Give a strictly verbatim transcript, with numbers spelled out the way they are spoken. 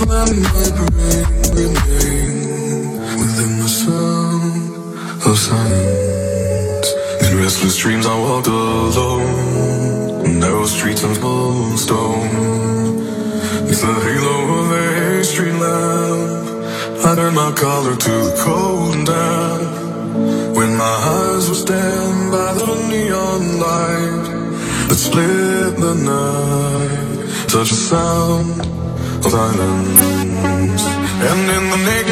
Let my brain remain within the sound of silence. In restless dreams I walked alone, narrow streets of cobblestone. Neath the halo of a street lamp, I turned my collar to the cold and damp. When my eyes were stabbed by the neon light that split the night, such a sound of silence. And in the naked